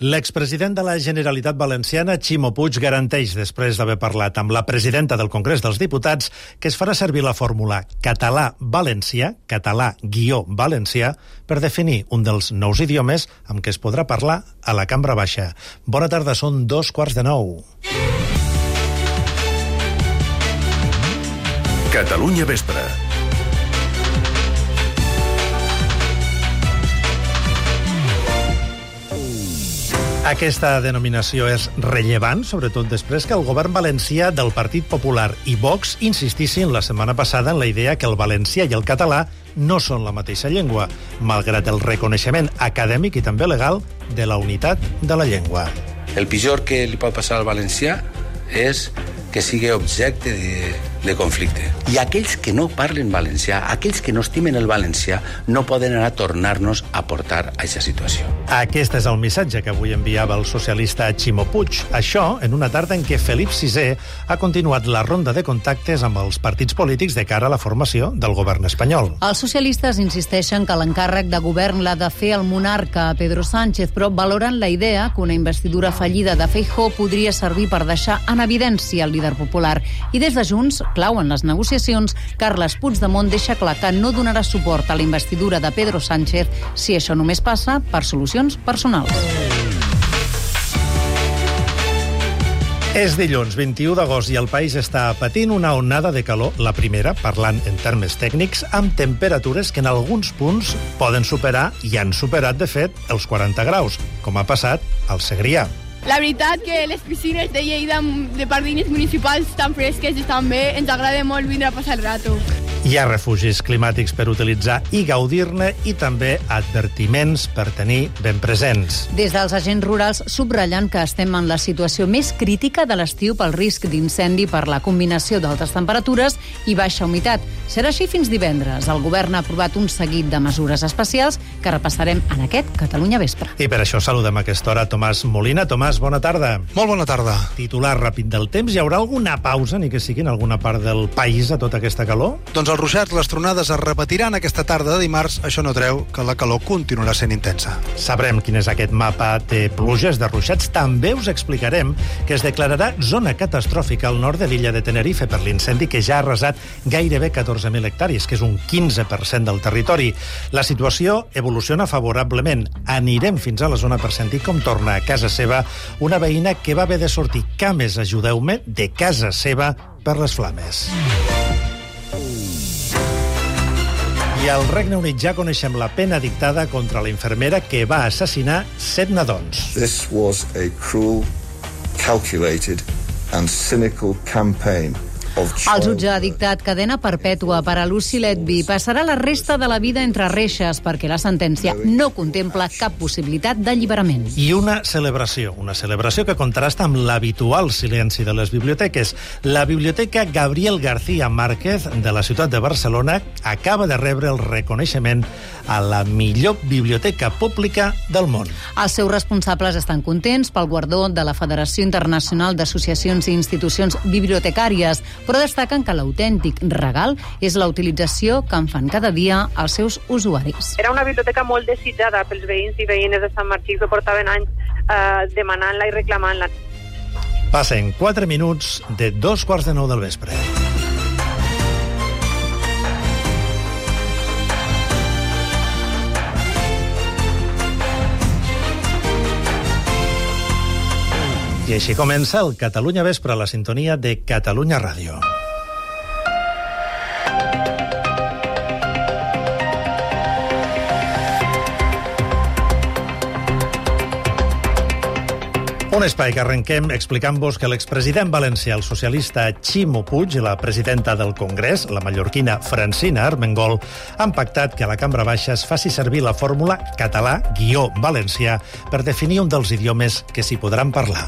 L'expresident de la Generalitat Valenciana, Ximo Puig, garanteix, després d'haver parlat amb la presidenta del Congrés dels Diputats, que es farà servir la fórmula català-valencià, català-valencià, per definir un dels nous idiomes amb què es podrà parlar a la Cambra Baixa. Bona tarda, són 8:45. Catalunya Vespre. Aquesta denominació és rellevant, sobretot després que el govern valencià del Partit Popular i Vox insistissin la setmana passada en la idea que el valencià i el català no són la mateixa llengua, malgrat el reconeixement acadèmic i també legal de la unitat de la llengua. El pitjor que li pot passar al valencià és que sigui objecte de conflicte. I aquells que no parlen valencià, aquells que no estimen el valencià, no poden anar a tornar-nos a portar a aquesta situació. Aquest és el missatge que avui enviava el socialista Ximo Puig. Això en una tarda en què Felip VI ha continuat la ronda de contactes amb els partits polítics de cara a la formació del govern espanyol. Els socialistes insisteixen que l'encàrrec de govern l'ha de fer el monarca Pedro Sánchez, però valoren la idea que una investidura fallida de Feijóo podria servir per deixar en evidència el líder popular. I des de Junts, clau en les negociacions, Carles Puigdemont deixa clar que no donarà suport a la investidura de Pedro Sánchez si això només passa per solucions personals. És dilluns 21 d'agost i el país està patint una onada de calor, la primera, parlant en termes tècnics, amb temperatures que en alguns punts poden superar i han superat, de fet, els 40 graus, com ha passat al Segrià. La veritat que les piscines de Lleida de pardines municipals estan fresques i estan bé, ens agrada molt vindre a passar el rato. Hi ha refugis climàtics per utilitzar i gaudir-ne i també advertiments per tenir ben presents. Des dels agents rurals subratllen que estem en la situació més crítica de l'estiu pel risc d'incendi per la combinació d'altes temperatures i baixa humitat. Serà així fins divendres. El govern ha aprovat un seguit de mesures especials que repassarem en aquest Catalunya Vespre. I per això saludem a aquesta hora Tomàs Molina. Tomàs, bona tarda. Molt bona tarda. Titular ràpid del temps. Hi haurà alguna pausa, ni que sigui en alguna part del país, a tota aquesta calor? Doncs els ruixats, les tronades es repetiran aquesta tarda de dimarts. Això no treu que la calor continuarà sent intensa. Sabrem quin és aquest mapa de pluges, de ruixats. També us explicarem que es declararà zona catastròfica al nord de l'illa de Tenerife per l'incendi que ja ha arrasat gairebé 14.000 hectàrees, que és un 15% del territori. La situació evoluciona favorablement. Anirem fins a la zona per sentir com torna a casa seva una veïna que va haver de sortir, cames, ajudeu-me, de casa seva per les flames. I al Regne Unit ja coneixem la pena dictada contra la infermera que va assassinar 7 nadons. This was a cruel, calculated and cynical campaign. El jutge ha dictat cadena perpètua per a Lucy Letby. Passarà la resta de la vida entre reixes perquè la sentència no contempla cap possibilitat d'alliberament. I una celebració que contrasta amb l'habitual silenci de les biblioteques. La Biblioteca Gabriel García Márquez de la ciutat de Barcelona acaba de rebre el reconeixement a la millor biblioteca pública del món. Els seus responsables estan contents pel guardó de la Federació Internacional d'Associacions i Institucions Bibliotecàries, però destaquen que l'autèntic regal és la utilització que en fan cada dia els seus usuaris. Era una biblioteca molt desitjada pels veïns i veïnes de Sant Martí que portaven anys demanant-la i reclamant-la. Passen 4 minuts de 8:45 del vespre. I així comença el Catalunya Vespre, la sintonia de Catalunya Ràdio. Un espai que arrenquem explicant-vos que l'expresident valencià, el socialista Ximo Puig, i la presidenta del Congrés, la mallorquina Francina Armengol, han pactat que a la Cambra Baixa es faci servir la fórmula català-valencià per definir un dels idiomes que s'hi podran parlar.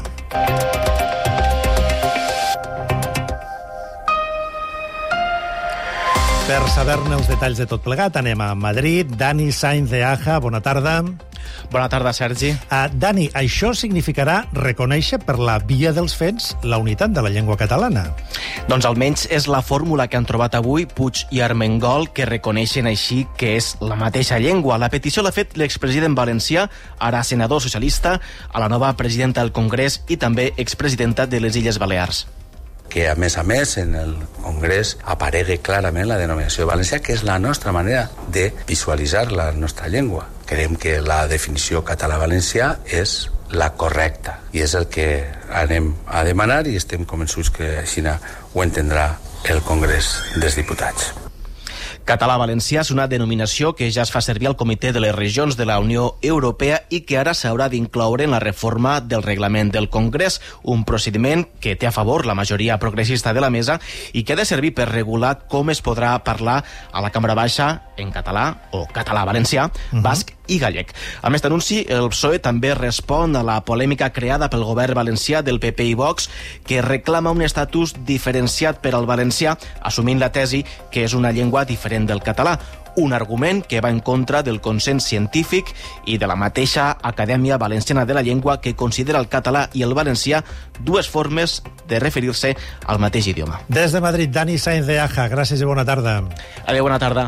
Per saber-ne els detalls de tot plegat, anem a Madrid. Dani Sainz de Aja, bona tarda. Bona tarda, Sergi. Dani, això significarà reconèixer per la via dels fets la unitat de la llengua catalana. Doncs almenys és la fórmula que han trobat avui Puig i Armengol, que reconeixen així que és la mateixa llengua. La petició l'ha fet l'expresident valencià, ara senador socialista, a la nova presidenta del Congrés i també expresidenta de les Illes Balears. Que, a més, en el Congrés aparegui clarament la denominació valencià, que és la nostra manera de visualitzar la nostra llengua. Creiem que la definició català-valencià és la correcta i és el que anem a demanar i estem convençuts que així ho entendrà el Congrés dels Diputats. Català-valencià és una denominació que ja es fa servir al Comitè de les Regions de la Unió Europea i que ara s'haurà d'incloure en la reforma del reglament del Congrés, un procediment que té a favor la majoria progressista de la mesa i que ha de servir per regular com es podrà parlar a la Cambra Baixa en català o català-valencià, basc i gallec. Amb aquest anunci, el PSOE també respon a la polèmica creada pel govern valencià del PP i Vox, que reclama un estatus diferenciat per al valencià, assumint la tesi que és una llengua diferent del català, un argument que va en contra del consens científic i de la mateixa Acadèmia Valenciana de la Llengua, que considera el català i el valencià dues formes de referir-se al mateix idioma. Des de Madrid, Dani Sainz de Aja, gràcies i bona tarda. Adéu, bona tarda.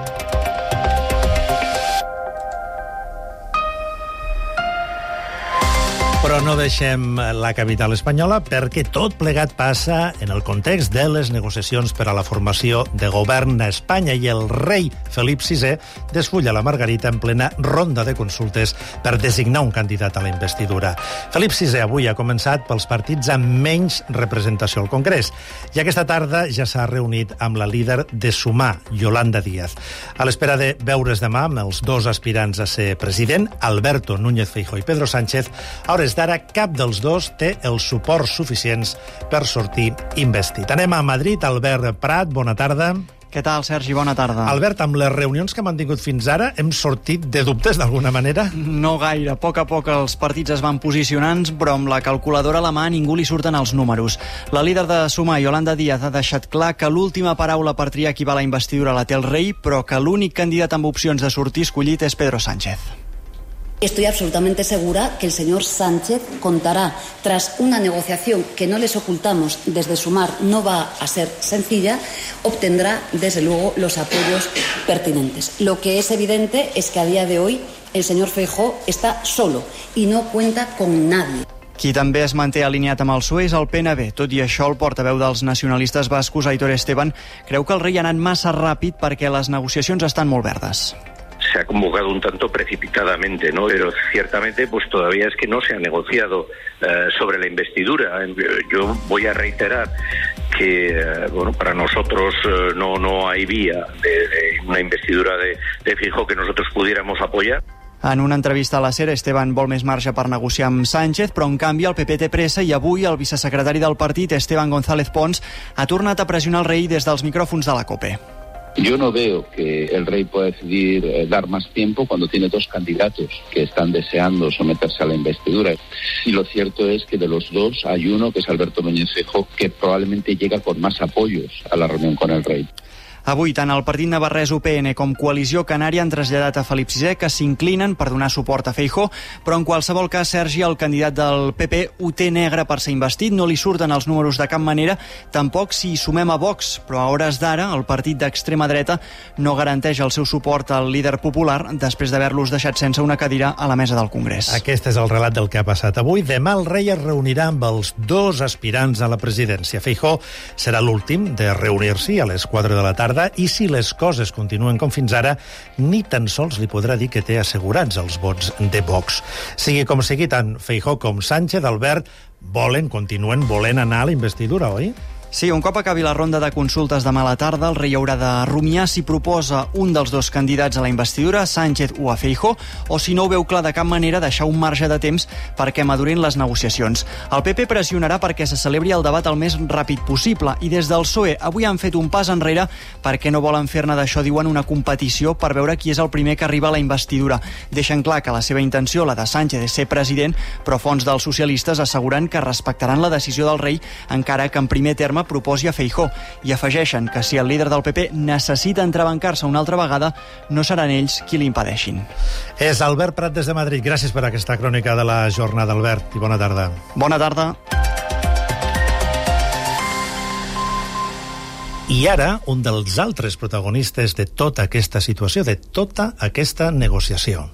Però no deixem la capital espanyola perquè tot plegat passa en el context de les negociacions per a la formació de govern a Espanya i el rei Felip VI desfulla la Margarita en plena ronda de consultes per designar un candidat a la investidura. Felip VI avui ha començat pels partits amb menys representació al Congrés i aquesta tarda ja s'ha reunit amb la líder de Sumar, Yolanda Díaz. A l'espera de veure's demà amb els dos aspirants a ser president, Alberto Núñez Feijóo i Pedro Sánchez, a hores d'ara cap dels dos té els suports suficients per sortir investit. Anem a Madrid. Albert Prat, bona tarda. Què tal, Sergi? Bona tarda. Albert, amb les reunions que hem mantingut fins ara, hem sortit de dubtes d'alguna manera? No gaire. A poc els partits es van posicionant, però amb la calculadora a la mà ningú li surten els números. La líder de Sumar, Yolanda Díaz, ha deixat clar que l'última paraula per triar qui va a la investidura la té el rei, però que l'únic candidat amb opcions de sortir escollit és Pedro Sánchez. Estoy absolutamente segura que el señor Sánchez contará, tras una negociación que no les ocultamos desde Sumar no va a ser sencilla, obtendrá desde luego los apoyos pertinentes. Lo que es evidente es que a día de hoy el señor Feijóo está solo y no cuenta con nadie. Qui també es manté alineat amb el PSOE és el PNB. Tot i això, el portaveu dels nacionalistes bascos, Aitor Esteban, creu que el rei ha anat massa ràpid perquè les negociacions estan molt verdes. Se ha convocado un tanto precipitadamente, ¿no? Pero ciertamente pues todavía es que no se ha negociado sobre la investidura. Yo voy a reiterar que para nosotros no hay vía de una investidura de Feijóo que nosotros pudiéramos apoyar. En una entrevista a la SER, Esteban vol més marge per negociar amb Sánchez, però en canvi el PP té pressa i avui el vicesecretari del partit, Esteban González Pons, ha tornat a pressionar el rei des dels micròfons de la COPE. Yo no veo que el rey pueda decidir dar más tiempo cuando tiene dos candidatos que están deseando someterse a la investidura. Y lo cierto es que de los dos hay uno, que es Alberto Núñez Feijóo, que probablemente llega con más apoyos a la reunión con el rey. Avui, tant el partit navarrès UPN com Coalició Canària han traslladat a Felip VI que s'inclinen per donar suport a Feijóo, però en qualsevol cas, Sergi, el candidat del PP ho té negre per ser investit, no li surten els números de cap manera, tampoc si sumem a Vox, però a hores d'ara el partit d'extrema dreta no garanteix el seu suport al líder popular després d'haver-los deixat sense una cadira a la mesa del Congrés. Aquest és el relat del que ha passat avui. Demà el rei es reunirà amb els dos aspirants a la presidència. Feijóo serà l'últim de reunir-s'hi a les 4 de la tarda i si les coses continuen com fins ara, ni tan sols li podrà dir que té assegurats els vots de Vox. Sigui com sigui, tant Feijóo com Sánchez, Albert, continuen volent anar a la investidura, oi? Sí, un cop acabi la ronda de consultes demà a la tarda, el rei haurà de rumiar si proposa un dels dos candidats a la investidura, Sánchez o a Feijóo, o si no ho veu clar de cap manera, deixar un marge de temps perquè madurin les negociacions. El PP pressionarà perquè se celebri el debat el més ràpid possible i des del PSOE avui han fet un pas enrere perquè no volen fer-ne d'això, diuen, una competició per veure qui és el primer que arriba a la investidura. Deixen clar que la seva intenció, la de Sánchez, és ser president, però fonts dels socialistes asseguren que respectaran la decisió del rei, encara que en primer terme Moncloa proposi a Feijóo i afegeixen que si el líder del PP necessita entrebancar-se una altra vegada, no seran ells qui l'impedeixin. És Albert Prat des de Madrid. Gràcies per aquesta crònica de la jornada, Albert, i bona tarda. Bona tarda. I ara, un dels altres protagonistes de tota aquesta situació, de tota aquesta negociació.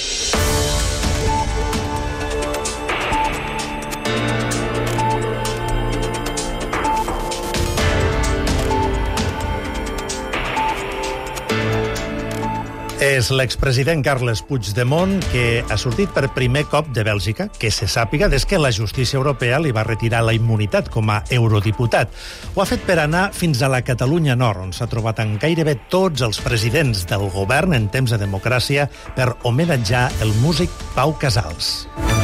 És l'expresident Carles Puigdemont, que ha sortit per primer cop de Bèlgica, que se sàpiga, des que la justícia europea li va retirar la immunitat com a eurodiputat. Ho ha fet per anar fins a la Catalunya Nord, on s'ha trobat amb gairebé tots els presidents del govern en temps de democràcia per homenatjar el músic Pau Casals.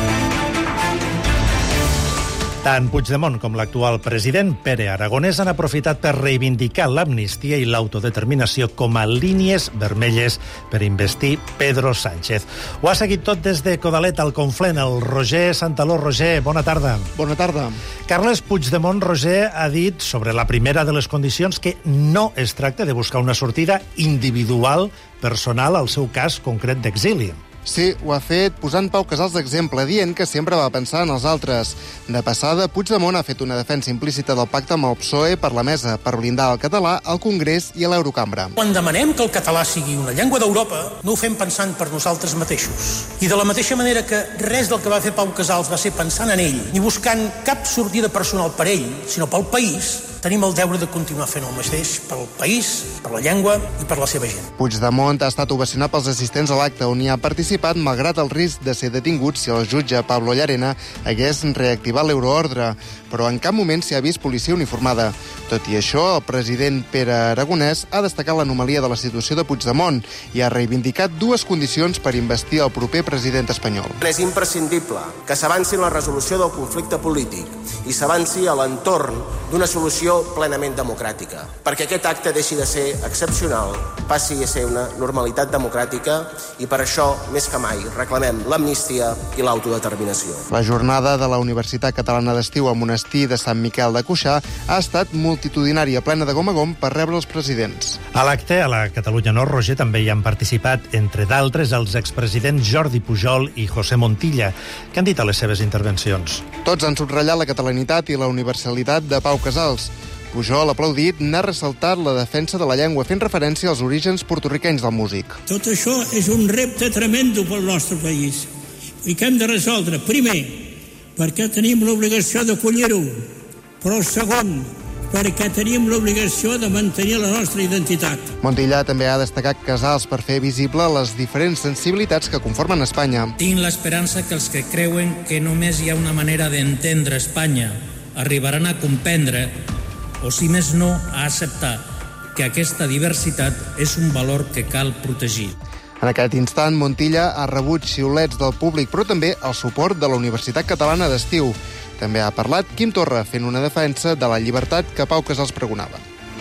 Tant Puigdemont com l'actual president, Pere Aragonès, han aprofitat per reivindicar l'amnistia i l'autodeterminació com a línies vermelles per investir Pedro Sánchez. Ho ha seguit tot des de Codalet al Conflent. El Roger Santaló. Roger, bona tarda. Bona tarda. Carles Puigdemont, Roger, ha dit sobre la primera de les condicions que no es tracta de buscar una sortida individual, personal, al seu cas concret d'exili. Sí, ho ha fet posant Pau Casals d'exemple, dient que sempre va pensar en els altres. De passada, Puigdemont ha fet una defensa implícita del pacte amb el PSOE per la mesa, per blindar el català al Congrés i a l'Eurocambra. Quan demanem que el català sigui una llengua d'Europa, no ho fem pensant per nosaltres mateixos. I de la mateixa manera que res del que va fer Pau Casals va ser pensant en ell, ni buscant cap sortida personal per ell, sinó pel país, tenim el deure de continuar fent el mateix pel país, per la llengua i per la seva gent. Puigdemont ha estat ovacionat pels assistents a l'acte on hi ha participat malgrat el risc de ser detingut si el jutge Pablo Llarena hagués reactivat l'euroordre, però en cap moment s'hi ha vist policia uniformada. Tot i això, el president Pere Aragonès ha destacat l'anomalia de la situació de Puigdemont i ha reivindicat dues condicions per investir el proper president espanyol. És imprescindible que s'avanci en la resolució del conflicte polític i s'avanci a l'entorn d'una solució plenament democràtica, perquè aquest acte deixi de ser excepcional, passi a ser una normalitat democràtica i per això, més que mai, reclamem l'amnistia i l'autodeterminació. La jornada de la Universitat Catalana d'Estiu al monestir de Sant Miquel de Cuixà ha estat multitudinària, plena de gom a gom per rebre els presidents. A l'acte, a la Catalunya Nord, Roger, també hi han participat, entre d'altres, els expresidents Jordi Pujol i José Montilla, que han dit a les seves intervencions. Tots han subratllat la catalanitat i la universalitat de Pau Casals. Pujol, aplaudit, n'ha ressaltat la defensa de la llengua, fent referència als orígens porto-riquenys del músic. Tot això és un repte tremendo pel nostre país i que hem de resoldre, primer, perquè tenim l'obligació d'acollir-ho, però segon, perquè tenim l'obligació de mantenir la nostra identitat. Montilla també ha destacat Casals per fer visible les diferents sensibilitats que conformen Espanya. Tinc l'esperança que els que creuen que només hi ha una manera d'entendre Espanya arribaran a comprendre, o si més no, a acceptar que aquesta diversitat és un valor que cal protegir. En aquest instant, Montilla ha rebut xiulets del públic, però també el suport de la Universitat Catalana d'Estiu. També ha parlat Quim Torra, fent una defensa de la llibertat que Pau Casals pregonava.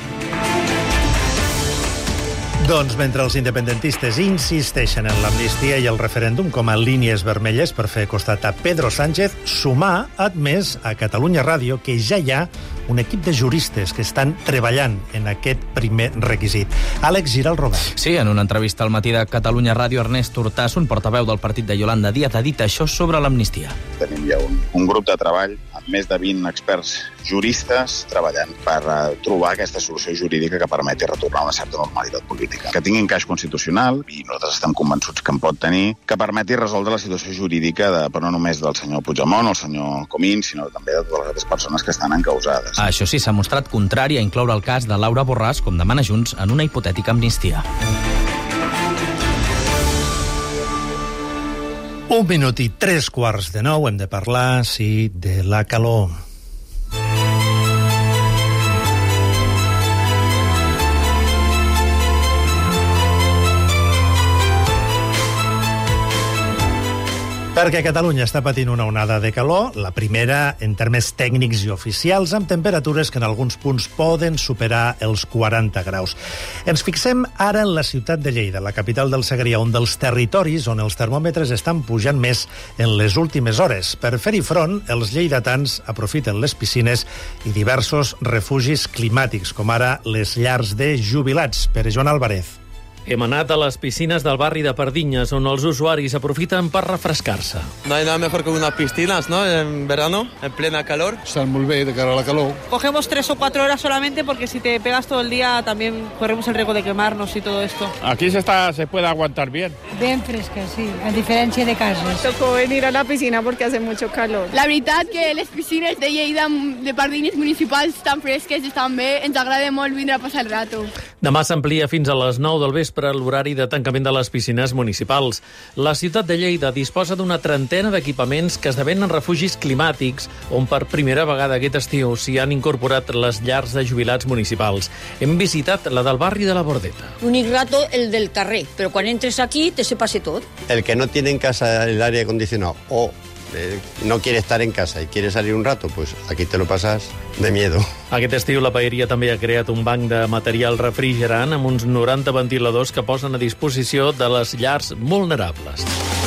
Doncs mentre els independentistes insisteixen en l'amnistia i el referèndum com a línies vermelles per fer costat a Pedro Sánchez, Sumar ha admès a Catalunya Ràdio que ja hi ha un equip de juristes que estan treballant en aquest primer requisit. Àlex Giral Robert. Sí, en una entrevista al matí de Catalunya Ràdio, Ernest Hurtàs, un portaveu del partit de Yolanda Díaz, ha dit això sobre l'amnistia. Tenim ja un grup de treball amb més de 20 experts juristes treballant per trobar aquesta solució jurídica que permeti retornar una certa normalitat política. Que tingui encaix constitucional, i nosaltres estem convençuts que en pot tenir, que permeti resoldre la situació jurídica però no només del senyor Puigdemont o el senyor Comín, sinó també de totes les altres persones que estan encausades. Això sí, s'ha mostrat contrari a incloure el cas de Laura Borràs, com demana Junts, en una hipotètica amnistia. 1 minut i 8:45, hem de parlar, sí, de la calor. Perquè Catalunya està patint una onada de calor, la primera en termes tècnics i oficials, amb temperatures que en alguns punts poden superar els 40 graus. Ens fixem ara en la ciutat de Lleida, la capital del Segrià, un dels territoris on els termòmetres estan pujant més en les últimes hores. Per fer-hi front, els lleidatans aprofiten les piscines i diversos refugis climàtics, com ara les llars de jubilats. Pere Joan Álvarez. Hem anat a les piscines del barri de Pardinyes, on els usuaris aprofiten per refrescar-se. No hay nada mejor que unas piscinas, ¿no? En verano, en plena calor. Están muy bien de cara a la calor. Cogemos 3 o 4 horas solamente porque si te pegas todo el día también corremos el riesgo de quemarnos y todo esto. Aquí se puede aguantar bien. Bien fresca, sí, a diferència de cases. Tocó venir a la piscina porque hace mucho calor. La veritat que les piscines de Lleida, de Pardinyes municipals, estan fresques, estan bé, ens agrada molt vindre a passar el rato. Demà s'amplia fins a les 9 del vespre l'horari de tancament de les piscines municipals. La ciutat de Lleida disposa d'una trentena d'equipaments que esdevenen refugis climàtics, on per primera vegada aquest estiu s'hi han incorporat les llars de jubilats municipals. Hem visitat la del barri de la Bordeta. L'únic rato, el del carrer, però quan entres aquí te se pase tot. El que no tiene en casa el aire acondicionado o no quiere estar en casa y quiere salir un rato, pues aquí te lo pasas de miedo. Aquest estiu la paeria també ha creat un banc de material refrigerant amb uns 90 ventiladors que posen a disposició de les llars vulnerables.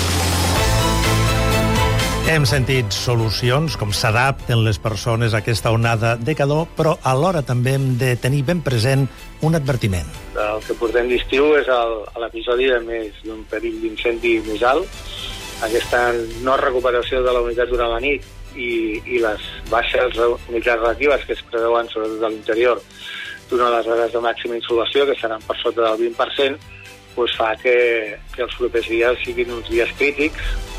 Hem sentit solucions, com s'adapten les persones a aquesta onada de calor, però alhora també hem de tenir ben present un advertiment. El que portem d'estiu és l'episodi d'un perill d'incendi més alt, aquesta no recuperació de la unitat durant la nit i les baixes unitats relatives que es preveuen sobretot a l'interior durant les hores de màxima insolació, que seran per sota del 20%, doncs fa que els propers dies siguin uns dies crítics.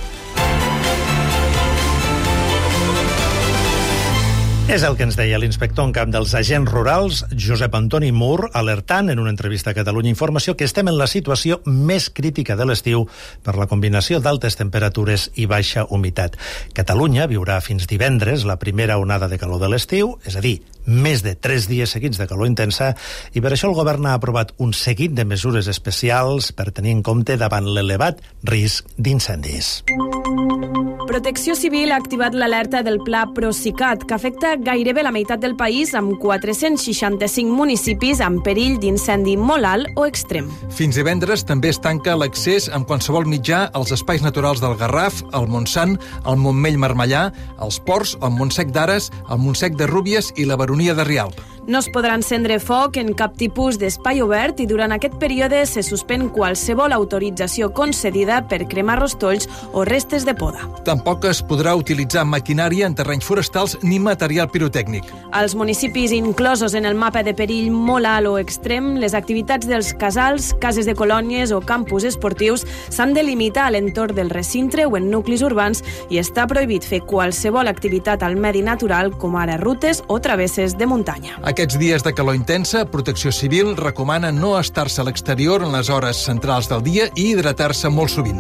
És el que ens deia l'inspector en cap dels agents rurals, Josep Antoni Mur, alertant en una entrevista a Catalunya Informació que estem en la situació més crítica de l'estiu per la combinació d'altes temperatures i baixa humitat. Catalunya viurà fins divendres la primera onada de calor de l'estiu, és a dir, més de 3 dies seguits de calor intensa, i per això el govern ha aprovat un seguit de mesures especials per tenir en compte davant l'elevat risc d'incendis. Protecció Civil ha activat l'alerta del Pla Procicat, que afecta gairebé la meitat del país, amb 465 municipis en perill d'incendi molt alt o extrem. Fins divendres també es tanca l'accés amb qualsevol mitjà als espais naturals del Garraf, el Montsant, el Montmell Marmellà, els Ports, el Montsec d'Ares, el Montsec de Rúbies i la Baronia de Rialp. No es podrà encendre foc en cap tipus d'espai obert i durant aquest període se suspèn qualsevol autorització concedida per cremar rostolls o restes de poda. Tampoc es podrà utilitzar maquinària en terrenys forestals ni material pirotècnic. Als municipis inclosos en el mapa de perill molt alt o extrem, les activitats dels casals, cases de colònies o campus esportius s'han de limitar a l'entorn del recinte o en nuclis urbans i està prohibit fer qualsevol activitat al medi natural, com ara rutes o travesses de muntanya. Aquests dies de calor intensa, Protecció Civil recomana no estar-se a l'exterior en les hores centrals del dia i hidratar-se molt sovint.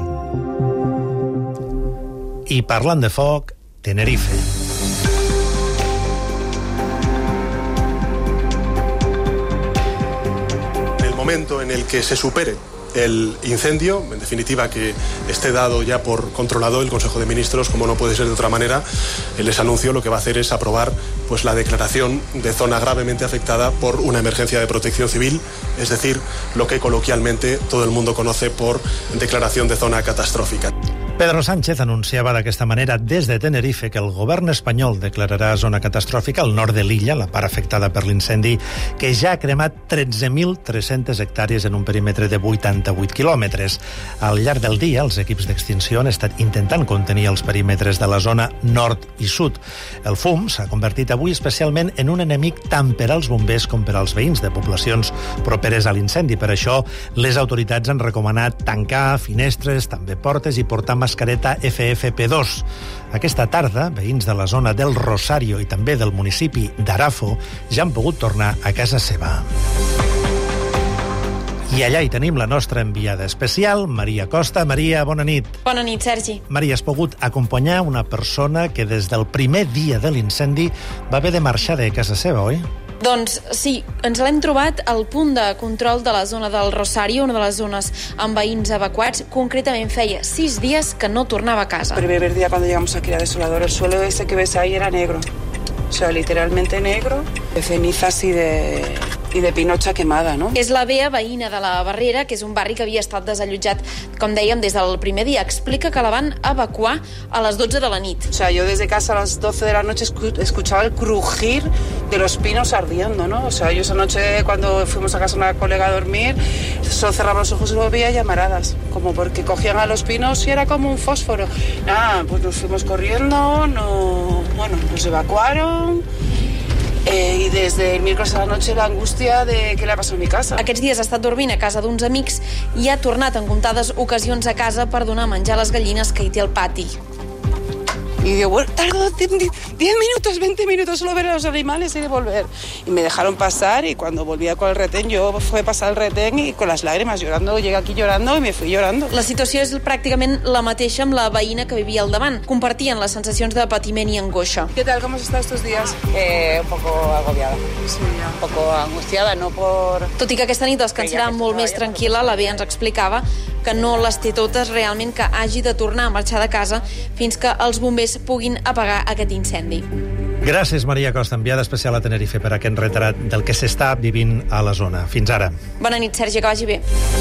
I parlant de foc, Tenerife. En el momento en el que se supere el incendio, en definitiva que esté dado ya por controlado el Consejo de Ministros, como no puede ser de otra manera, les anuncio lo que va a hacer es aprobar pues la declaración de zona gravemente afectada por una emergencia de protección civil, es decir, lo que coloquialmente todo el mundo conoce por declaración de zona catastrófica. Pedro Sánchez anunciava d'aquesta manera des de Tenerife que el govern espanyol declararà zona catastròfica al nord de l'illa, la part afectada per l'incendi, que ja ha cremat 13.300 hectàrees en un perímetre de 88 quilòmetres. Al llarg del dia, els equips d'extinció han estat intentant contenir els perímetres de la zona nord i sud. El fum s'ha convertit avui especialment en un enemic tant per als bombers com per als veïns de poblacions properes a l'incendi. Per això, les autoritats han recomanat tancar finestres, també portes i portar mascareta FFP2. Aquesta tarda, veïns de la zona del Rosario i també del municipi d'Arafo ja han pogut tornar a casa seva. I allà hi tenim la nostra enviada especial, Maria Costa. Maria, bona nit. Bona nit, Sergi. Maria, has pogut acompanyar una persona que des del primer dia de l'incendi va haver de marxar de casa seva, oi? Doncs sí, ens l'hem trobat al punt de control de la zona del Rosario, una de les zones amb veïns evacuats. Concretament feia 6 dies que no tornava a casa. El primer día cuando llegamos aquí era desolador. El suelo ese que ves ahí era negro. O sea, literalmente negro, de cenizas y de pinocha quemada, ¿no? És la Bea, veïna de la Barrera, que és un barri que havia estat desallotjat, com dèiem, des del primer dia. Explica que la van evacuar a les 12 de la nit. O sea, yo desde casa a las 12 de la noche escuchaba el crujir de los pinos ardiendo, ¿no? O sea, yo esa noche cuando fuimos a casa de una colega a dormir, solo cerraba los ojos y lo veía llamaradas, como porque cogían a los pinos y era como un fósforo. Nada, pues nos fuimos corriendo, nos evacuaron. I des del miércoles a la noche l'angústia de què li ha passat a mi casa. Aquests dies ha estat dormint a casa d'uns amics i ha tornat en comptades ocasions a casa per donar menjar a les gallines que hi té al pati. Y digo, bueno, tardo 10 minutos, 20 minutos solo ver a los animales y de volver. Y me dejaron pasar y cuando volvía con el retén, yo fui a pasar el retén y con las lágrimas llorando, llegué aquí llorando y me fui llorando. La situació és pràcticament la mateixa amb la veïna que vivia al davant. Compartien les sensacions de patiment i angoixa. ¿Qué tal? ¿Cómo has estado estos días? Un poco agobiada. Sí, ya. Un poco angustiada, no por... Tot i que aquesta nit descansarà molt més tranquil·la, la Bea ens explicava que no les té totes realment, que hagi de tornar a marxar de casa fins que els bombers puguin apagar aquest incendi. Gràcies, Maria Costa, enviada especial a Tenerife, per aquest retrat del que s'està vivint a la zona. Fins ara. Bona nit, Sergi, que vagi bé.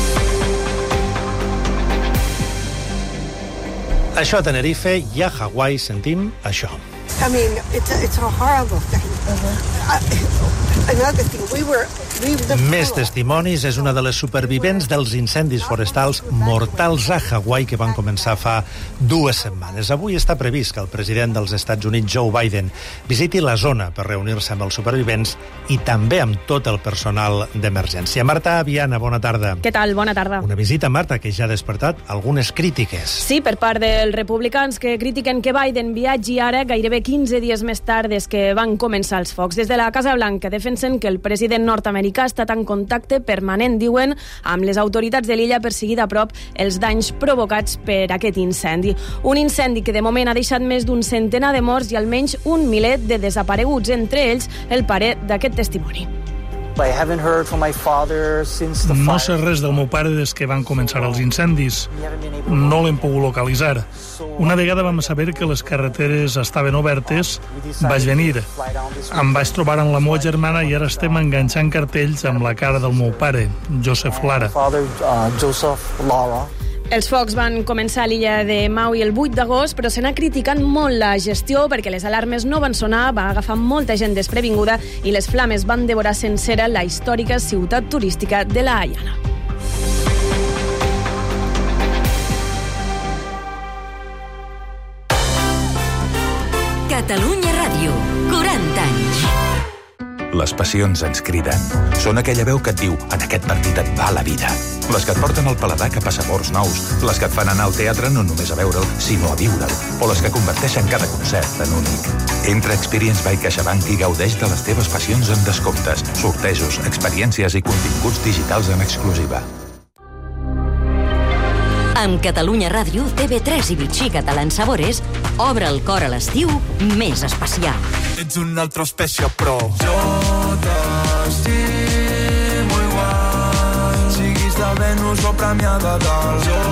Això a Tenerife i a Hawaii sentim això. I mean, it's a horrible thing. Another thing, Més testimonis. És una de les supervivents dels incendis forestals mortals a Hawaii que van començar fa 2 setmanes. Avui està previst que el president dels Estats Units, Joe Biden, visiti la zona per reunir-se amb els supervivents i també amb tot el personal d'emergència. Marta Viana, bona tarda. Què tal? Bona tarda. Una visita, Marta, que ja ha despertat algunes crítiques. Sí, per part dels republicans, que critiquen que Biden viatgi ara, gairebé 15 dies més tard des que van començar els focs. Des de la Casa Blanca defensen que el president nord-americà ha estat en contacte permanent, diuen, amb les autoritats de l'illa per seguir de prop els danys provocats per aquest incendi. Un incendi que de moment ha deixat més d'un centenar de morts i almenys un miler de desapareguts, entre ells el pare d'aquest testimoni. No sé res del meu pare des que van començar els incendis. No l'hem pogut localitzar. Una vegada vam saber que les carreteres estaven obertes, vaig venir. Em vaig trobar amb la meva germana i ara estem enganxant cartells amb la cara del meu pare, Joseph Lara. Els focs van començar a l'illa de Maui el 8 d'agost, però se n'ha criticat molt la gestió perquè les alarmes no van sonar, va agafar molta gent desprevinguda i les flames van devorar sencera la històrica ciutat turística de La Haiana. Catalunya Ràdio, 40 anys. Les passions ens criden. Són aquella veu que et diu en aquest partit et va la vida. Les que et porten al paladar cap a sabors nous. Les que et fan anar al teatre no només a veure'l, sinó a viure'l. O les que converteixen cada concert en únic. Entra a Experience by CaixaBank i gaudeix de les teves passions amb descomptes, sortejos, experiències i continguts digitals en exclusiva. Amb Catalunya Ràdio, TV3 i Vichy Català en Sabores, obre el cor a l'estiu més especial. Ets una altra espècie, però jo t'estimo igual. Siguis de Venus o premiada dalt. Jo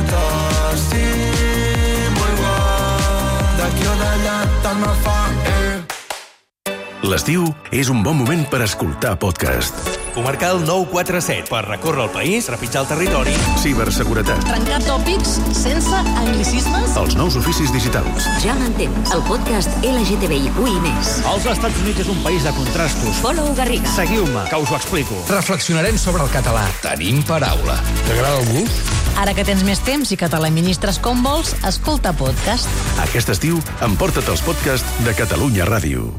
t'estimo igual. D'aquí o d'allà tant me fa, L'estiu és un bon moment per escoltar podcast. Comarcal 947, per recórrer el país, trepitjar el territori. Ciberseguretat. Trencar tòpics sense anglicismes. Els nous oficis digitals. Ja m'entens, el podcast LGTBIQI+. Els Estats Units és un país de contrastos. Follow Garriga. Seguiu-me, que us ho explico. Reflexionarem sobre el català. Tenim paraula. T'agrada el gust? Ara que tens més temps i que te l'administres com vols, escolta podcast. Aquest estiu, emporta't els podcasts de Catalunya Ràdio.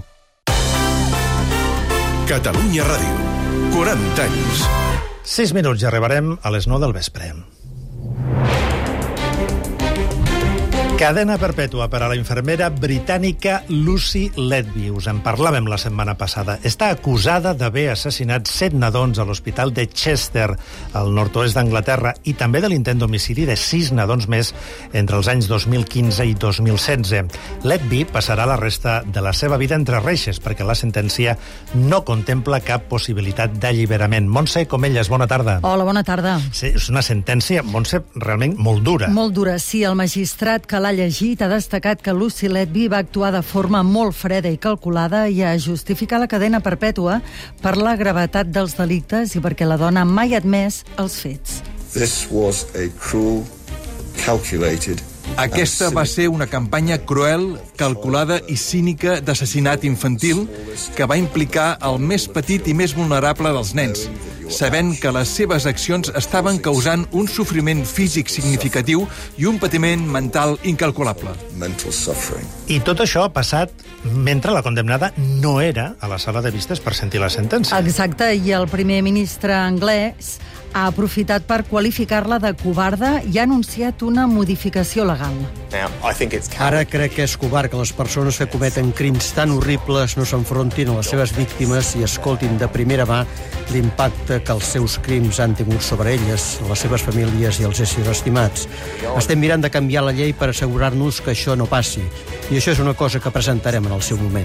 Catalunya Ràdio. 40 anys. 6 minuts i arribarem a les 9 del vespre. Cadena perpètua per a la infermera britànica Lucy Letby. Us en parlàvem la setmana passada. Està acusada d'haver assassinat 7 nadons a l'hospital de Chester, al nord-oest d'Anglaterra, i també de l'intent d'homicidi de 6 nadons més entre els anys 2015 i 2016. Letby passarà la resta de la seva vida entre reixes, perquè la sentència no contempla cap possibilitat d'alliberament. Montse Comelles, bona tarda. Hola, bona tarda. Sí, és una sentència, Montse, realment molt dura. Molt dura, sí. El magistrat que l'ha llegit ha destacat que Lucy Letby va actuar de forma molt freda i calculada i a justificar la cadena perpètua per la gravetat dels delictes i perquè la dona mai ha admès els fets. This was a cruel, calculated Aquesta va ser una campanya cruel, calculada i cínica d'assassinat infantil que va implicar el més petit i més vulnerable dels nens, sabent que les seves accions estaven causant un sofriment físic significatiu i un patiment mental incalculable. I tot això ha passat mentre la condemnada no era a la sala de vistes per sentir la sentència. Exacte, i el primer ministre anglès ha aprofitat per qualificar-la de covarda i ha anunciat una modificació legal. Ara crec que és covard que les persones que cometen crims tan horribles no s'enfrontin a les seves víctimes i escoltin de primera mà l'impacte que els seus crims han tingut sobre elles, les seves famílies i els éssers estimats. Estem mirant de canviar la llei per assegurar-nos que això no passi, i això és una cosa que presentarem en el seu moment.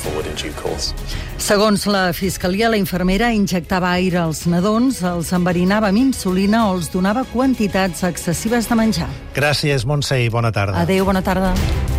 Segons la Fiscalia, la infermera injectava aire als nadons, els enverinava amb insulina o els donava quantitats excessives de menjar. Gràcies, Montse, i bona tarda. Adéu, bona tarda.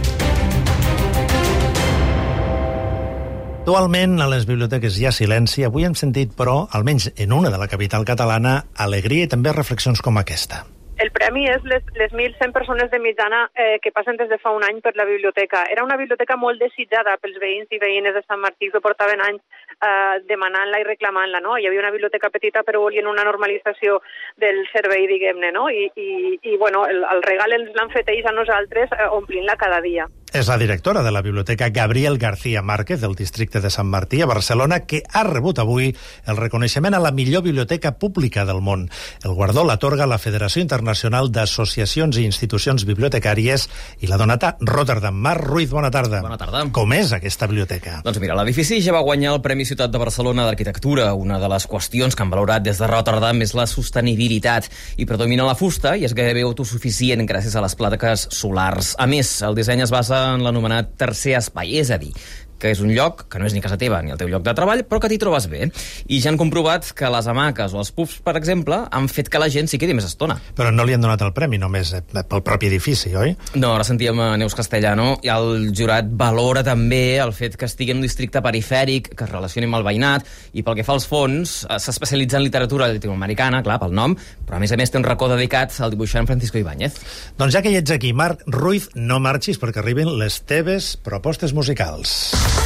Actualment a les biblioteques hi ha silenci. Avui hem sentit, però, almenys en una de la capital catalana, alegria i també reflexions com aquesta. El premi és les 1.100 persones de mitjana que passen des de fa un any per la biblioteca. Era una biblioteca molt desitjada pels veïns i veïnes de Sant Martí que portaven anys demanant-la i reclamant-la, no? Hi havia una biblioteca petita però volien una normalització del servei, diguem-ne, no? I bueno, el regal ens l'han fet ells a nosaltres omplint-la cada dia. És la directora de la biblioteca Gabriel García Márquez, del districte de Sant Martí, a Barcelona, que ha rebut avui el reconeixement a la millor biblioteca pública del món. El guardó l'atorga la Federació Internacional d'Associacions i Institucions Bibliotecàries i l'ha donat a Rotterdam. Marc Ruiz, bona tarda. Bona tarda. Com és aquesta biblioteca? Doncs mira, l'edifici ja va guanyar el Premi Ciutat de Barcelona d'Arquitectura. Una de les qüestions que han valorat des de Rotterdam és la sostenibilitat. I predomina la fusta i és gairebé autosuficient gràcies a les plaques solars. A més, el disseny es basa en l'anomenat tercer espai, és a dir, que és un lloc que no és ni casa teva ni el teu lloc de treball, però que t'hi trobes bé. I ja han comprovat que les hamaques o els pubs, per exemple, han fet que la gent s'hi quedi més estona. Però no li han donat el premi només pel propi edifici, oi? No, ara sentíem a Neus Castellano, i el jurat valora també el fet que estigui en un districte perifèric, que es relacioni amb el veïnat, i pel que fa als fons, s'especialitza en literatura llatinoamericana, clar, pel nom, però a més té un racó dedicat al dibuixant Francisco Ibáñez. Doncs ja que hi ets aquí, Marc Ruiz, no marxis perquè arriben les teves propostes musicals.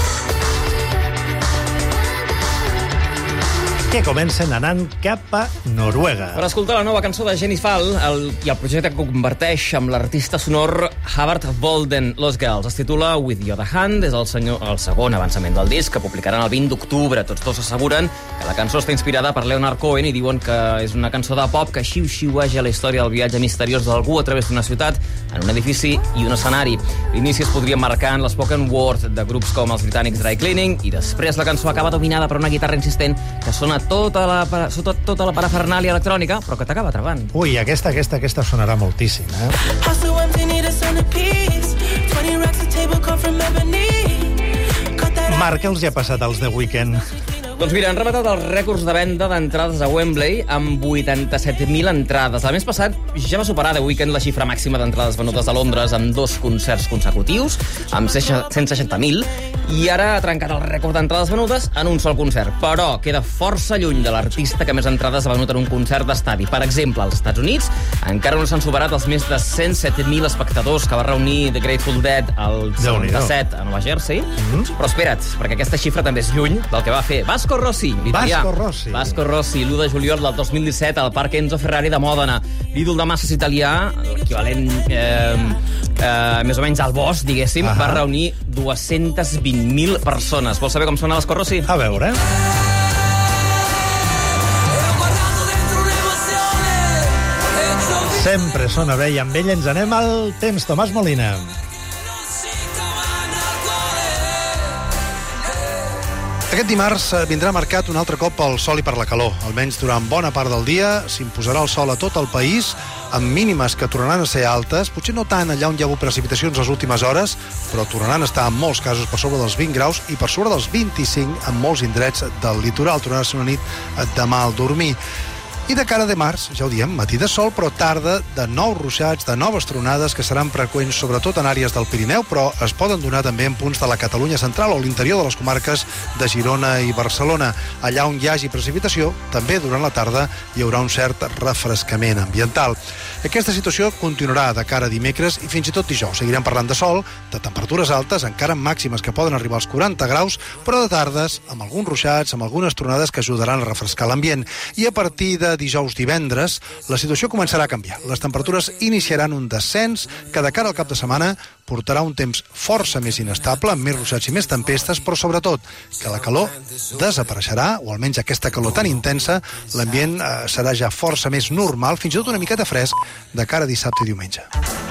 Que comencen anant cap a Noruega. Per escoltar la nova cançó de Jenny Fall i el projecte que converteix amb l'artista sonor Havard Volden, Los Girls. Es titula With the Other Hand, és el segon avançament del disc, que publicaran el 20 d'octubre. Tots dos asseguren que la cançó està inspirada per Leonard Cohen i diuen que és una cançó de pop que xiu-xiueja la història del viatge misteriós d'algú a través d'una ciutat, en un edifici i un escenari. L'inici es podria marcar en l'espoken word de grups com els britànics Dry Cleaning i després la cançó acaba dominada per una guitarra insistent que sona tota la parafernàlia electrònica, però que t'acaba travant. Ui, aquesta sonarà moltíssim, eh? Marc, què els hi ha passat als The Weeknd? Doncs mira, han rematat els rècords de venda d'entrades a Wembley amb 87.000 entrades. El mes passat ja va superar The Weeknd la xifra màxima d'entrades venudes a Londres amb 2 concerts consecutius, amb 160.000, i ara ha trencat el rècord d'entrades venudes en un sol concert. Però queda força lluny de l'artista que més entrades ha venut en un concert d'estadi. Per exemple, als Estats Units encara no s'han superat els més de 107.000 espectadors que va reunir The Grateful Dead al 77 a Nova Jersey. Però espera't, perquè aquesta xifra també és lluny del que va fer Vasco Rossi, Vasco Rossi, l'1 de juliol del 2017 al Parc Enzo Ferrari de Mòdena. L'ídol de masses italià, l'equivalent més o menys al Bosch, diguéssim, va reunir 220.000 persones. Vols saber com sona Vasco Rossi? A veure. Sempre sona bé i amb ell ens anem al temps. Tomàs Molina. Aquest dimarts vindrà marcat un altre cop pel sol i per la calor. Almenys durant bona part del dia s'imposarà el sol a tot el país, amb mínimes que tornaran a ser altes, potser no tant allà on hi ha hagut precipitacions les últimes hores, però tornaran a estar en molts casos per sobre dels 20 graus i per sobre dels 25 en molts indrets del litoral. Tornarà a ser una nit de mal dormir. I de cara a dimarts, ja ho diem, matí de sol, però tarda de nous ruixats, de noves tronades que seran freqüents sobretot en àrees del Pirineu, però es poden donar també en punts de la Catalunya central o l'interior de les comarques de Girona i Barcelona. Allà on hi hagi precipitació, també durant la tarda hi haurà un cert refrescament ambiental. Aquesta situació continuarà de cara a dimecres i fins i tot dijous. Seguirem parlant de sol, de temperatures altes, encara amb màximes que poden arribar als 40 graus, però de tardes, amb alguns ruixats, amb algunes tronades que ajudaran a refrescar l'ambient. I a partir de dijous divendres, la situació començarà a canviar. Les temperatures iniciaran un descens que de cara al cap de setmana portarà un temps força més inestable, amb més ruixats i més tempestes, però sobretot que la calor desapareixerà, o almenys aquesta calor tan intensa, l'ambient serà ja força més normal, fins i tot una miqueta fresc, de cara a dissabte i diumenge.